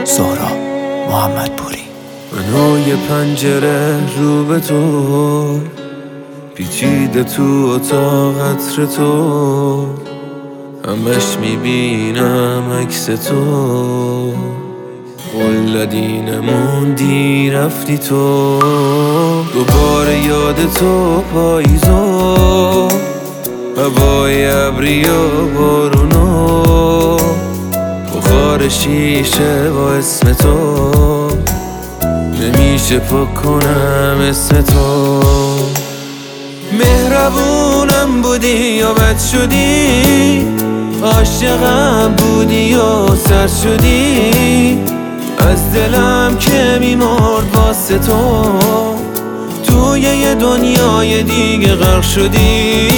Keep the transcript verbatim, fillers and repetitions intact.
سهراب محمدپوری. منو یه پنجره رو به تو پیچیده تو اتاق عطر تو، همش میبینم عکس تو. قلدی نموندی رفتی تو، دوباره یاد تو پاییزو، هوای ابری و بارونو، بخار شیشه با اسم تو، نمیشه پاک کنم اسم تو. مهربونم بودی یا بد شدی، عاشقم بودی یا سرد شدی، از دلم که میمرد واسه تو، توی یه دنیای دیگه غرق شدی.